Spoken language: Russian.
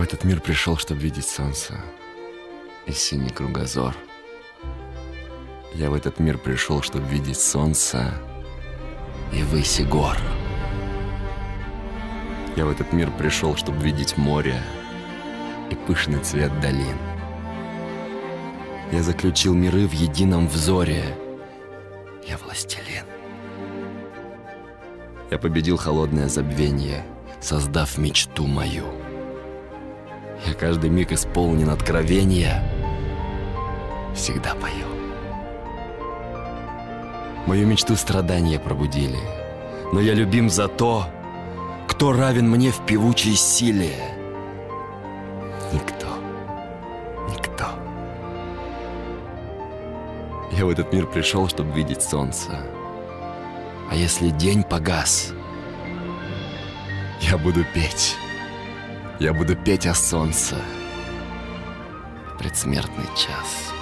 этот мир пришел, чтобы видеть солнце и синий кругозор. Я в этот мир пришел, чтобы видеть солнце и выси гор. Я в этот мир пришел, чтобы видеть море и пышный цвет долин. Я заключил миры в едином взоре. Я властелин. Я победил холодное забвенье, создав мечту мою. Я каждый миг исполнен откровения, всегда пою. Мою мечту страдания пробудили, но я любим за то, кто равен мне в певучей силе. Никто, никто. Я в этот мир пришел, чтобы видеть солнце. А если день погас, я буду петь. Я буду петь о солнце в предсмертный час.